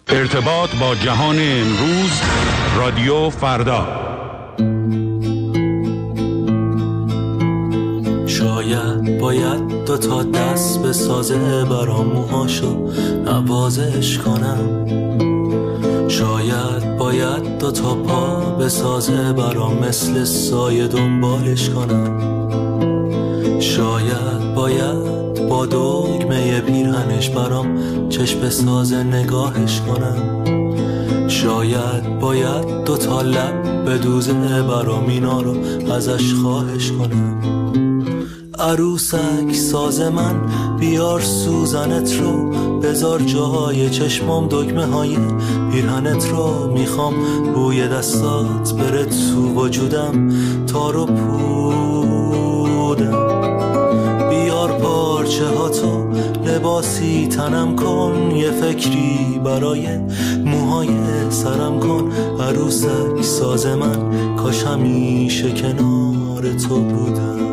ارتباط با جهان امروز، رادیو فردا. شاید باید 2 تا دست بسازه برام موهاشو نوازش کنم، شاید باید 2 تا پا بسازه برام مثل سایه دنبالش کنم، شاید باید با دگمه پیرهنش برام چشم بسازه نگاهش کنم، شاید باید 2 تا لب بدوزه برام اینا رو ازش خواهش کنم. عروسک ساز من بیار سوزنت رو، بذار جاهای چشمام دگمه های پیرهنت رو، میخوام بوی دستات بره تو وجودم تا رو پودم، بیار پارچه ها تو لباسی تنم کن، یه فکری برای موهای سرم کن. عروسک ساز من کاش همیشه کنار تو بودم.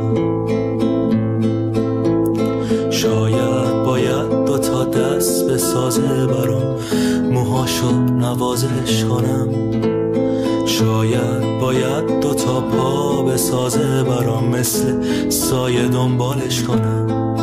شاید باید 2 تا دست بسازه برام موهاشو نوازش کنم، شاید باید 2 تا پا بسازه برام مثل سایه دنبالش کنم،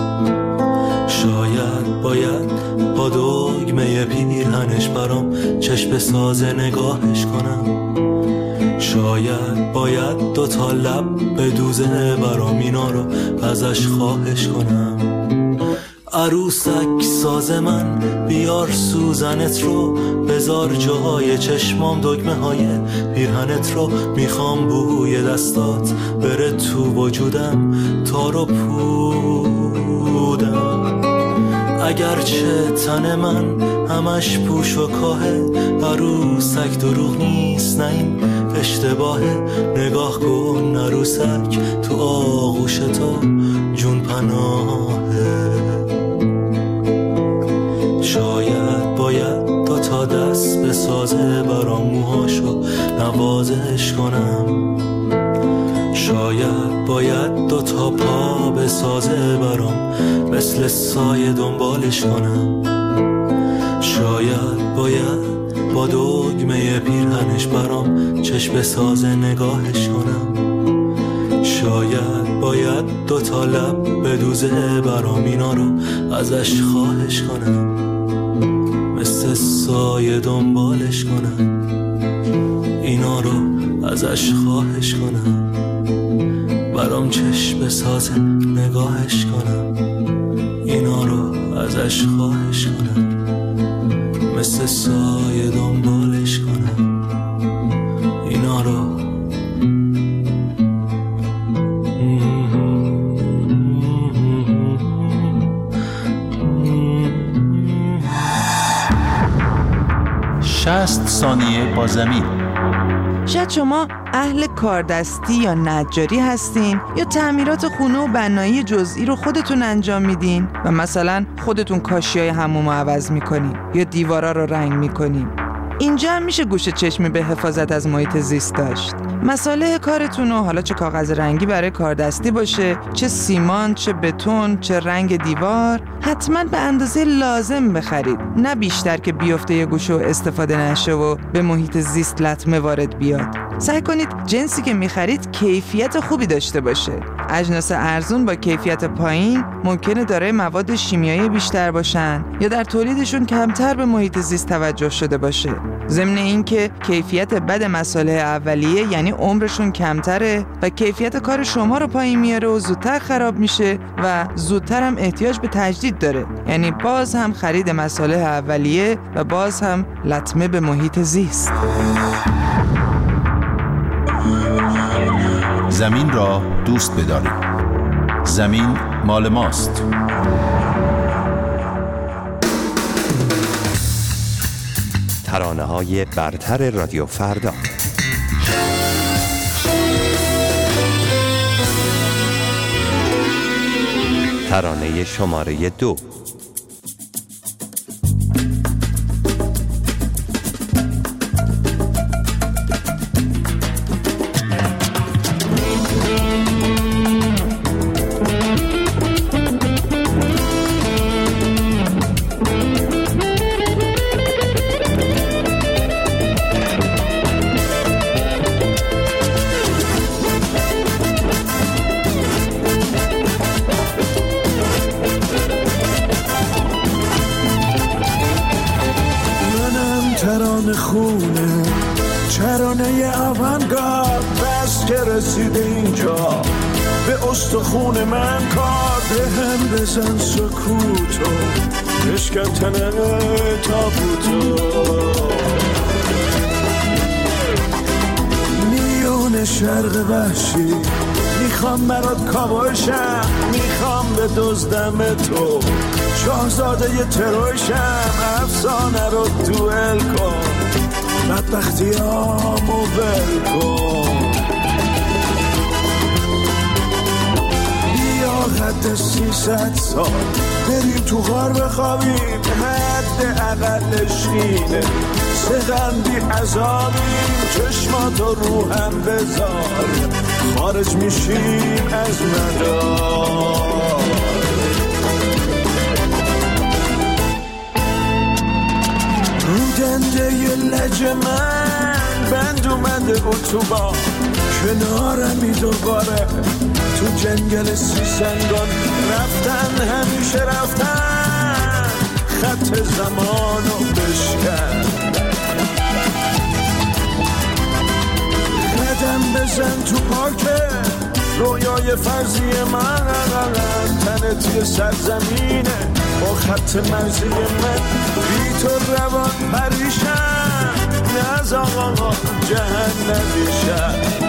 شاید باید با دگمه پیرهنش برام چشم بسازه نگاهش کنم، شاید باید 2 تا لب بدوزه برام اینا رو ازش خواهش کنم. عروسک ساز من بیار سوزنت رو، بذار جاهای چشمام دگمه های پیرهنت رو، میخوام بوی دستات بره تو وجودم تا رو پودم. اگرچه تن من همش پوش و کاهه، عروسک دروغ نیست نه این اشتباهه، نگاه کن عروسک تو آغوش تو جون پناهه. شاید باید 2 تا دست بسازه برام موهاشو نوازش کنم، شاید باید 2 تا پا بسازه برام مثل سایه دنبالش کنم، شاید باید با دگمه پیرهنش برام چشم بسازه نگاهش کنم، شاید باید 2 تا لب بدوزه برام اینا رو ازش خواهش کنم، مثل سایه دنبالش کنم، اینا رو ازش خواهش کنم، برام چشم بسازه نگاهش کنم، اینا رو ازش خواهش کنم، مثل سایه دنبالش کنم، اینا رو. شصت ثانیه با زمین. شاید شما اهل کاردستی یا نجاری هستین یا تعمیرات خونه و بنایی جزئی رو خودتون انجام میدین و مثلا خودتون کاشیای حموم رو عوض میکنین یا دیوارا رو رنگ میکنین. اینجا هم میشه گوشه چشمی به حفاظت از محیط زیست داشت. مصالح کارتون رو، حالا چه کاغذ رنگی برای کاردستی باشه، چه سیمان، چه بتون، چه رنگ دیوار، حتما به اندازه لازم بخرید، نه بیشتر که بیفته یه گوشه و استفاده نشه و به محیط زیست لطمه وارد بیاد. سعی کنید جنسی که میخرید کیفیت خوبی داشته باشه. اجناس ارزون با کیفیت پایین ممکنه دارای مواد شیمیایی بیشتر باشن یا در تولیدشون کمتر به محیط زیست توجه شده باشه. ضمن این که کیفیت بد مصالح اولیه یعنی عمرشون کمتره و کیفیت کار شما رو پایین میاره و زودتر خراب میشه و زودتر هم احتیاج به تجدید داره، یعنی باز هم خرید مصالح اولیه و باز هم لطمه به محیط زیست. زمین را دوست بدارید. زمین مال ماست. ترانه‌های برتر رادیو فردا. ترانه شماره 2. ترانه خونه، ترانه آونگارد. بس که رسیده اینجا به استخون من کار، به هم بزن سکوتو بشکن تنه تابوتو. میون شرق وحشی میخوام برات کاوشم، میخوام به دزدم تو شاهزاده ی تروشم. افسانه رو دوئل کن، بدبختیامو ول کن. بیا حد 300 سال بریم تو غار بخوابیم، حد اقلش اینه سغندی عذابیم. چشماتو رو هم بذار خارج میشیم از مدار. رو دنده ی لج من بند اومده اتوبان، کنارمی دوباره تو جنگل سیسنگان. رفتن همیشه رفتن، خط زمانو بشکن. قدم بزن تو پاکه رویای فرضی من، تنت یه سرزمینه با خط مرزی من. بی تو روان پریشم، نز آقا جهنمیشم.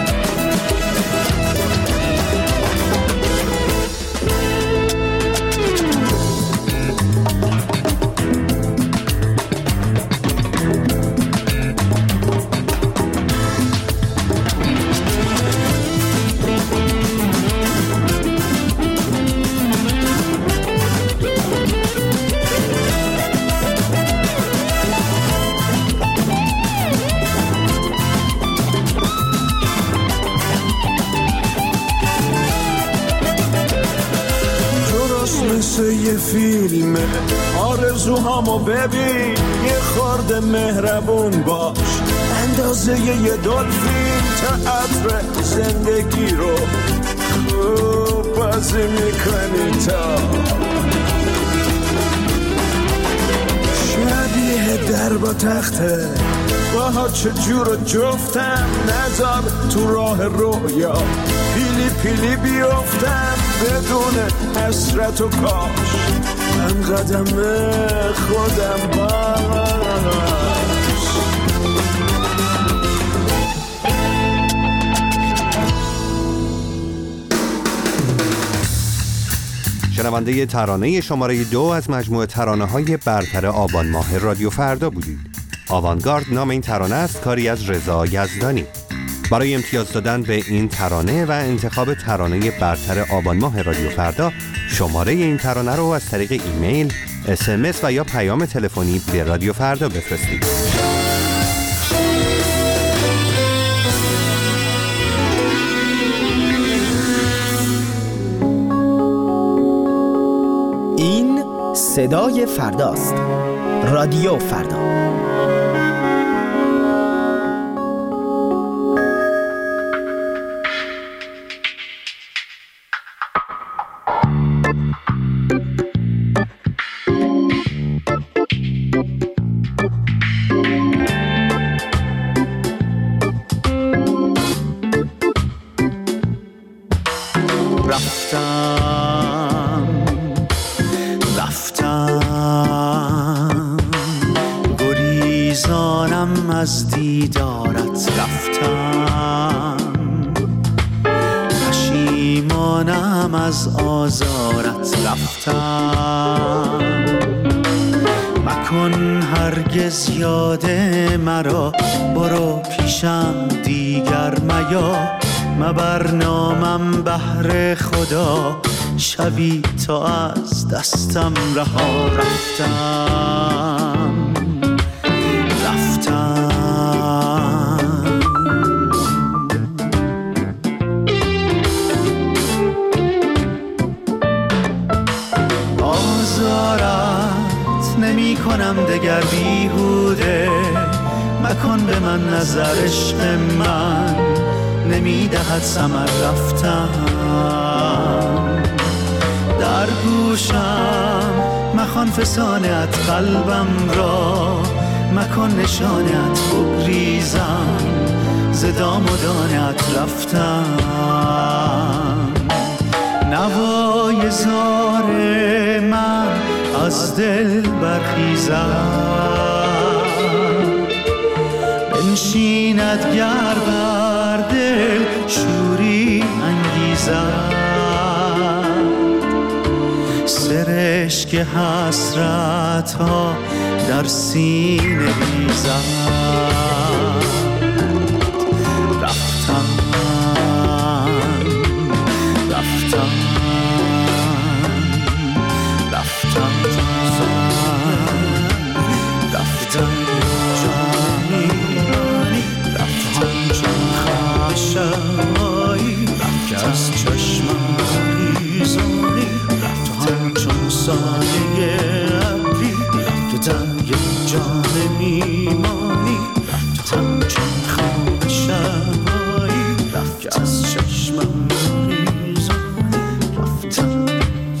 یه فیلمه آرزوهامو ببین، یه خورده مهربون باش اندازه یه دلفین. تئاتر زندگی رو خوب بازی میکنی تا شبیه در با تخته. باها چجور جفتم نذار تو راه رویا پیلی پیلی بیفتم بدون حسرت و کاش من قدم خودم باش. شنونده ترانه شماره 2 از مجموعه ترانه‌های برتر آبان ماه رادیو فردا بودید. آوانگارد نام این ترانه است، کاری از رضا یزدانی. برای امتیاز دادن به این ترانه و انتخاب ترانه برتر آبان ماه رادیو فردا، شماره این ترانه رو از طریق ایمیل، SMS و یا پیام تلفنی به رادیو فردا بفرستید. این صدای فرداست. رادیو فردا. رفتم گریزانم از دیدارت، رفتم پشیمانم از آزارت، رفتم مکن هرگز یاد مرا، برو پیشم دیگر میا، مبر نامم بهر خدا، شبی تا از دستم رها، رفتم آزارت نمی کنم دگر بیهوده، مکن به من نظر عشق من نمی دهد ثمر، رفتم در گوشم مخوان فسانت قلبم را، مکن نشانت بگریزم ز دام و دانت رفتم. نوای زار من از دل برخیزم، بنشیند گر بر دل شوری انگیزد. سرشک حسرت ها در سینه ریزد. رفتم رفتم رفتم رفتم جانی رفتم چون خشایی رفتم از چشمم ریزانی رفتم چون سایه ابری رفتم یک جان میمانی رفتم چون خواب شبایی رفتم از چشمم ریزانی رفتم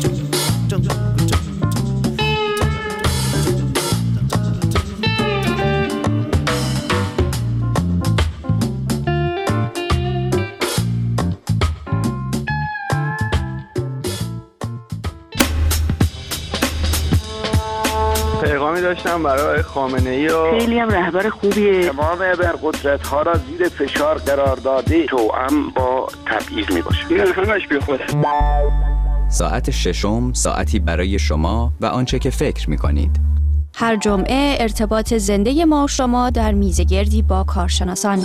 پیغامی داشتم برای خامنه‌ای و خیلی هم رهبر خوبیه. تمام ابرقدرت‌ها را زیر فشار قرار داده توأم با تبعیض میباشه. این همش بیخوده. ساعت ششم ساعتی برای شما و آنچه که فکر می‌کنید. هر جمعه ارتباط زنده ما و شما در میزگردی با کارشناسان.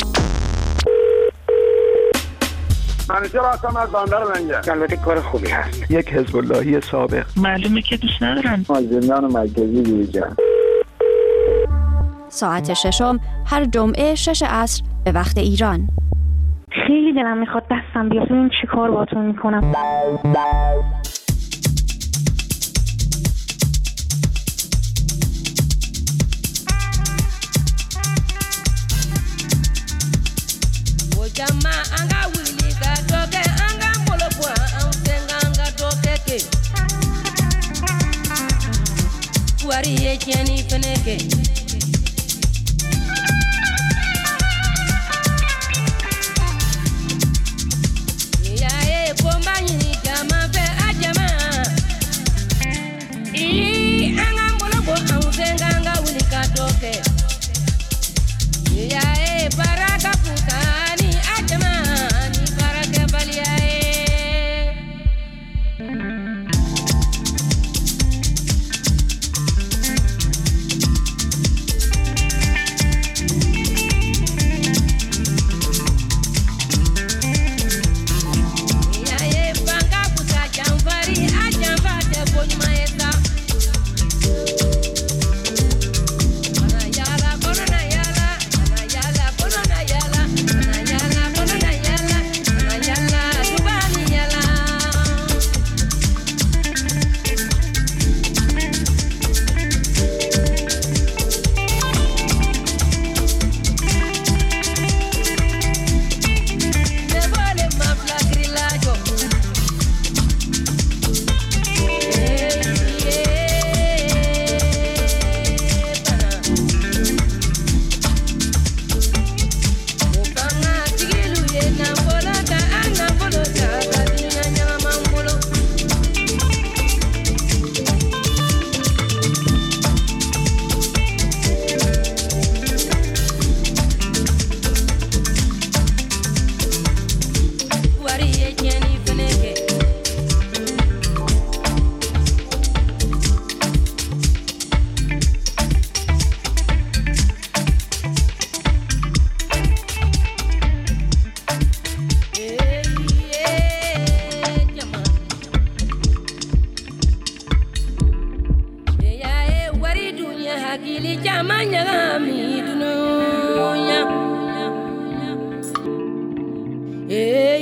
منیجر هستم از بندر لنگر. البته کار خوبی هست. یک حزب اللهی سابق. معلومه که دوست ندارن. از زندان مرکزی بیرون. ساعت ششم هر جمعه 6 عصر به وقت ایران. خیلی دلم میخواد دستم بیاد. این چی کار باتون میکنم؟ Yeah.